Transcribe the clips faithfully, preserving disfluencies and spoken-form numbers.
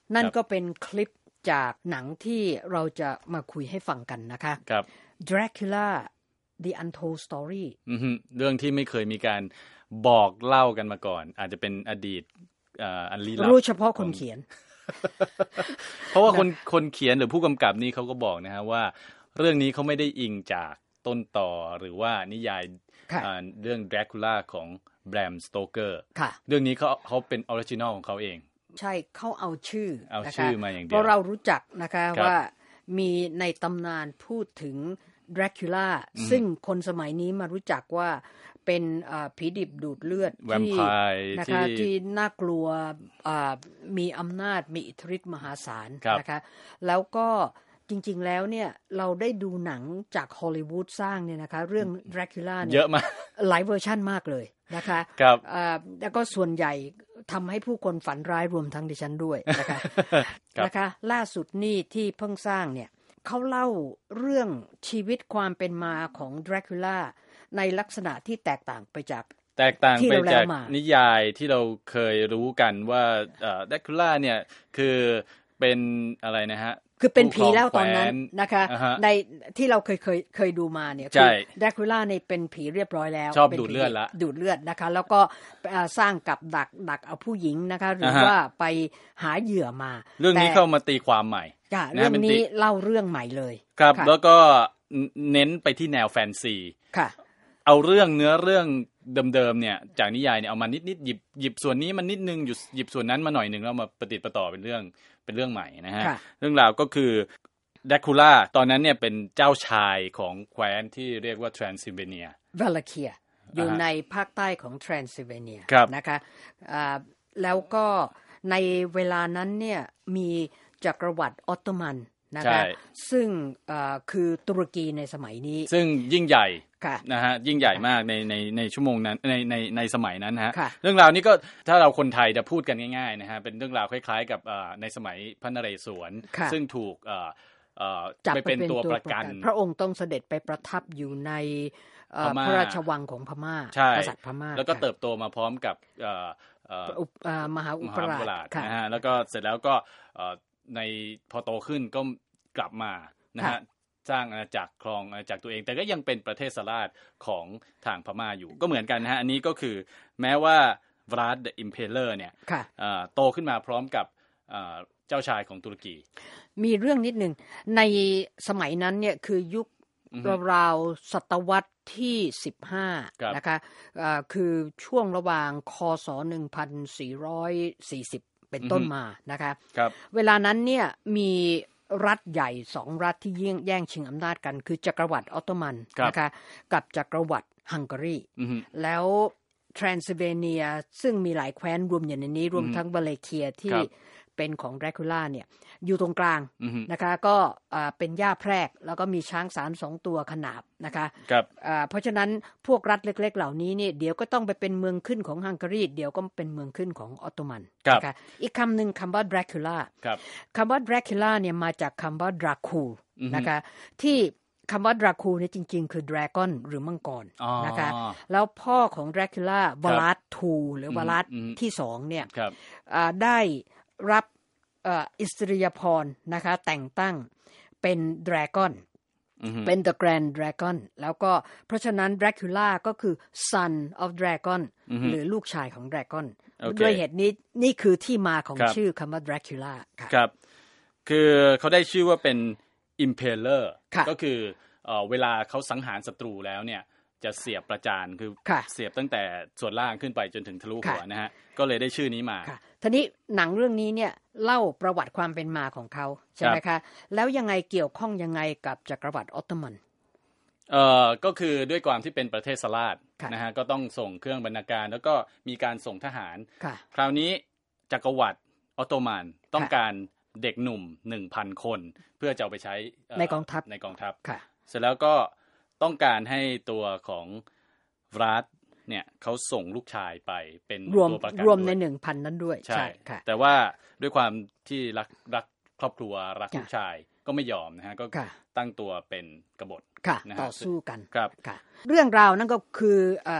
นั่นก็เป็นคลิปจากหนังที่เราจะมาคุยให้ฟังกันนะคะครับ Dracula The Untold Story อือฮึเรื่องที่ไม่เคยมีการบอกเล่ากันมาก่อนอาจจะเป็นอดีตอ่าอันลี้ลับรู้เฉพาะคนเขียนเพราะว่าคนคนเขียนหรือผู้กำกับนี่เขาก็บอกนะฮะว่าเรื่องนี้เขาไม่ได้อิงจากต้นต่อหรือว่านิยายเรื่อง Dracula ของแบรม สโตเกอร์เรื่องนี้เขาเขาเป็นออริจินอลของเขาเองใช่เขาเอาชื่อเอาชื่อมาอย่างเดียวเพราะเรารู้จักนะคะว่ามีในตำนานพูดถึง Dracula ซึ่งคนสมัยนี้มารู้จักว่าเป็นผีดิบดูดเลือดที่นะคะที่น่ากลัวมีอำนาจมีอิทธิฤทธิ์มหาศาลนะคะแล้วก็จริงๆแล้วเนี่ยเราได้ดูหนังจากฮอลลีวูดสร้างเนี่ยนะคะเรื่อง Dracula เนี่ยเยอะมากหลายเวอร์ชั่นมากเลยนะคะแล้วก็ส่วนใหญ่ทำให้ผู้คนฝันร้ายรวมทั้งดิฉันด้วยนะคะนะคะล่าสุดนี่ที่เพิ่งสร้างเนี่ยเขาเล่าเรื่องชีวิตความเป็นมาของ Dracula ในลักษณะที่แตกต่างไปจากแตกต่างไปจากนิยายที่เราเคยรู้กันว่าเอ่อ Dracula เนี่ยคือเป็นอะไรนะฮะคือเป็นผีแล้วตอนนั้นนะคะ uh-huh. ในที่เราเคยเคยเคยดูมาเนี่ยคือ Dracula เนี่ยเป็นผีเรียบร้อยแล้วชอบดูดเลือดละดูดเลือดนะคะแล้วก็สร้างกับดักดักเอาผู้หญิงนะคะหรือ uh-huh. ว่าไปหาเหยื่อมาเรื่องนี้เข้ามาตีความใหม่เรื่องนี้เล่าเรื่องใหม่เลยครับแล้วก็เน้นไปที่แนวแฟนซีค่ะเอาเรื่องเนื้อเรื่องเดิมๆเนี่ยจากนิยายเนี่ยเอามานิดๆหยิบหยิบส่วนนี้มันนิดนึงหยิบส่วนนั้นมาหน่อยนึงแล้วมาประติดประต่อเป็นเรื่องเป็นเรื่องใหม่นะฮะเรื่องราวก็คือแดคูล่าตอนนั้นเนี่ยเป็นเจ้าชายของแคว้นที่เรียกว่าทรานซิลเวเนียวาลาเคียอยู่ในภาคใต้ของทรานซิลเวเนียนะคะแล้วก็ในเวลานั้นเนี่ยมีจักรวรรดิออตโตมันนะคะซึ่งคือตุรกีในสมัยนี้ซึ่งยิ่งใหญ่นะฮะยิ่งใหญ่มากในในในชั่วโมงนั้นในในในสมัยนั้นฮะเรื่องราวนี้ก็ถ้าเราคนไทยจะพูดกันง่ายๆนะฮะเป็นเรื่องราวคล้ายๆกับในสมัยพระนเรศวรซึ่งถูกจับไปเป็นตัวประกันพระองค์ต้องเสด็จไปประทับอยู่ในพระราชวังของพม่ากษัตริย์พม่าแล้วก็เติบโตมาพร้อมกับมหาอุปราชนะฮะแล้วก็เสร็จแล้วก็ในพอโตขึ้นก็กลับมานะฮะสร้างอาณาจักรครองอาณาจักรตัวเองแต่ก็ยังเป็นประเทศสลาดของทางพม่าอยู่ก็เหมือนกันนะฮะอันนี้ก็คือแม้ว่า Vlad the Impaler เนี่ยโตขึ้นมาพร้อมกับเจ้าชายของตุรกีมีเรื่องนิดนึงในสมัยนั้นเนี่ยคือยุคราวๆศตวรรษที่สิบห้านะคะคือช่วงระหว่างคศหนึ่งพันสี่ร้อยสี่สิบเป็นต้นมานะคะเวลานั้นเนี่ยมีรัฐใหญ่สองรัฐที่แย่งแย่งชิงอำนาจกันคือจักรวรรดิออตโตมันนะคะกับจักรวรรดิฮังการีแล้วทรานซิลเวเนียซึ่งมีหลายแคว้นรวมอยู่ในนี้รวมทั้งวาเลเคียที่เป็นของแดคูล่าเนี่ยอยู่ตรงกลางนะคะก็เป็นหญ้าแพรกแล้วก็มีช้างสารสองตัวขนาบนะคะเพราะฉะนั้นพวกรัฐเล็กๆเหล่านี้เนี่ยเดี๋ยวก็ต้องไปเป็นเมืองขึ้นของฮังการีเดี๋ยวก็เป็นเมืองขึ้นของออตโตมันนะคะอีกคำหนึ่งคำว่า Dracula คำว่า Dracula เนี่ยมาจากคำว่า Dracu นะคะที่คำว่า Dracu เนี่ยจริงๆคือ Dragon หรือมังกรนะคะแล้วพ่อของ Dracula วลาดทูหรือวลาดที่สองเนี่ยได้รับอิสริยาภรณ์นะคะแต่งตั้งเป็น Dragon เป็น The Grand Dragon แล้วก็เพราะฉะนั้น Dracula ก็คือ Son of Dragon หรือลูกชายของ Dragon ด้วยเหตุนี้นี่คือที่มาของชื่อคำว่า Dracula ครับคือเขาได้ชื่อว่าเป็น Impaler ก็คือเวลาเขาสังหารศัตรูแล้วเนี่ยจะเสียบประจานคือเสียบตั้งแต่ส่วนล่างขึ้นไปจนถึงทะลุหัวนะฮะก็เลยได้ชื่อนี้มาทีนี้หนังเรื่องนี้เนี่ยเล่าประวัติความเป็นมาของเขาใช่ไหมคะแล้วยังไงเกี่ยวข้องยังไงกับจักรวรรดิออตโตมันเอ่อก็คือด้วยความที่เป็นประเทศสลาดนะฮะก็ต้องส่งเครื่องบรรณาการแล้วก็มีการส่งทหารคราวนี้จักรวรรดิออตโตมันต้องการเด็กหนุ่ม หนึ่งพัน คนเพื่อจะเอาไปใช้ในกองทัพในกองทัพเสร็จแล้วก็ต้องการให้ตัวของวลาดเนี่ยเขาส่งลูกชายไปเป็นตัวประกันรวมใน หนึ่งพัน นั้นด้วยใช่ค่ะแต่ว่าด้วยความที่รักรักครอบครัวรักลูกชายก็ไม่ยอมนะฮะก็ตั้งตัวเป็นกบฏนะฮะต่อสู้กันครับเรื่องราวนั่นก็คือ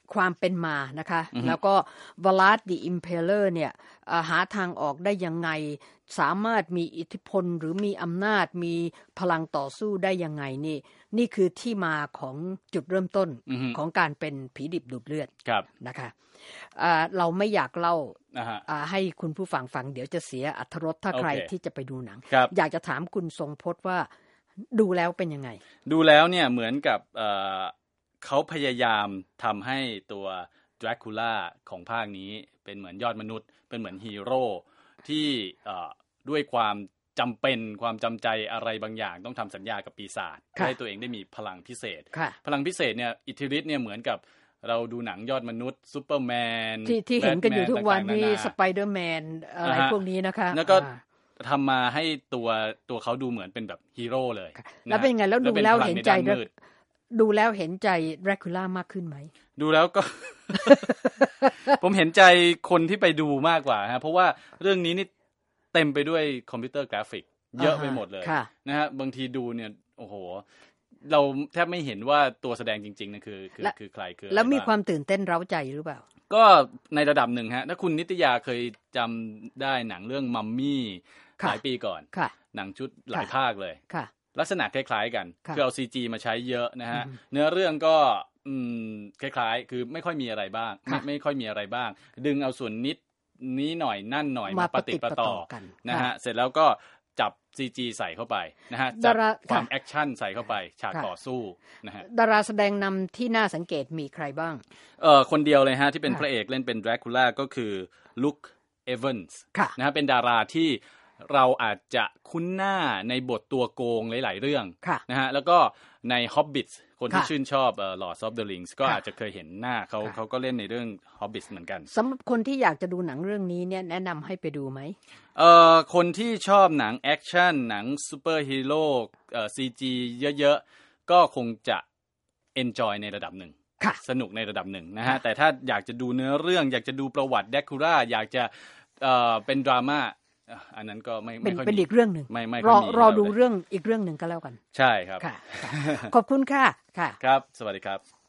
ความเป็นมานะคะแล้วก็วลาดดิอิมเพลเลอร์เนี่ยหาทางออกได้ยังไงสามารถมีอิทธิพลหรือมีอำนาจมีพลังต่อสู้ได้ยังไงนี่นี่คือที่มาของจุดเริ่มต้นของการเป็นผีดิบดูดเลือดนะคะเราไม่อยากเล่าให้คุณผู้ฟังฟังเดี๋ยวจะเสียอรรถรสถ้าใครที่จะไปดูหนังอยากจะถามคุณทรงพจน์ว่าดูแล้วเป็นยังไงดูแล้วเนี่ยเหมือนกับเขาพยายามทำให้ตัวดรากูล่าของภาคนี้เป็นเหมือนยอดมนุษย์เป็นเหมือนฮีโร่ที่ด้วยความจำเป็นความจำใจอะไรบางอย่างต้องทำสัญญากับปีศาจให้ตัวเองได้มีพลังพิเศษพลังพิเศษเนี่ยอิทธิฤทธิ์เนี่ยเหมือนกับเราดูหนังยอดมนุษย์ซูเปอร์แมนที่ที่เห็นกันอยู่ทุกวันนี้สไปเดอร์แมนอะไรพวกนี้นะคะแล้วก็ทำมาให้ตัวตัวเขาดูเหมือนเป็นแบบฮีโร่เลยแล้วเป็นไงแล้วดูแล้วเห็นใจดูแล้วเห็นใจดรากูล่ามากขึ้นไหมดูแล้วก็ ผมเห็นใจคนที่ไปดูมากกว่าฮะเพราะว่าเรื่องนี้นี่เต็มไปด้วยคอมพิวเตอร์กราฟิกเยอะไปหมดเลยนะฮะบางทีดูเนี่ยโอ้โหเราแทบไม่เห็นว่าตัวแสดงจริงๆนั่นคือคือคือใครคือแล้วมีความตื่นเต้นเร้าใจหรือเปล่าก็ในระดับหนึ่งฮะถ้าคุณนิตยาเคยจำได้หนังเรื่องมัมมี่หลายปีก่อนหนังชุดหลายภาคเลยลักษณะคล้ายๆกันคือเอา ซี จี มาใช้เยอะนะฮะเนื้อเรื่องก็อืมคล้ายๆคือไม่ค่อยมีอะไรบ้างไม่ไม่ค่อยมีอะไรบ้างดึงเอาส่วนนิดนี้หน่อยนั่นหน่อยมาประติดประต่อนะฮะเสร็จแล้วก็จับ ซี จี ใส่เข้าไปนะฮะจับความแอคชั่นใส่เข้าไปฉากต่อสู้นะฮะดาราแสดงนำที่น่าสังเกตมีใครบ้างเอ่อคนเดียวเลยฮะที่เป็นพระเอกเล่นเป็นดรากูล่าก็คือลุคเอเวนส์นะฮะเป็นดาราที่เราอาจจะคุ้นหน้าในบทตัวโกงหลายๆเรื่องนะฮะแล้วก็ใน Hobbit คนที่ชื่นชอบเอ่อ Lord of the Rings ก็อาจจะเคยเห็นหน้าเขาเขาก็เล่นในเรื่อง Hobbit เหมือนกันสำหรับคนที่อยากจะดูหนังเรื่องนี้เนี่ยแนะนำให้ไปดูไหมเอ่อคนที่ชอบหนังแอคชั่นหนังซูเปอร์ฮีโร่เอ่อ ซี จี เยอะๆก็คงจะ enjoy ในระดับหนึ่งสนุกในระดับหนึ่งนะฮะแต่ถ้าอยากจะดูเนื้อเรื่องอยากจะดูประวัติแดคูล่าอยากจะเอ่อเป็นดราม่าอันนั้นก็ไม่ไม่ค่อยเป็นอีกเรื่องหนึ่งไม่ไม่รอรอดูเรื่องอีกเรื่องหนึ่งก็แล้วกันใช่ครับขอบคุณค่ะค่ะครับสวัสดีครับ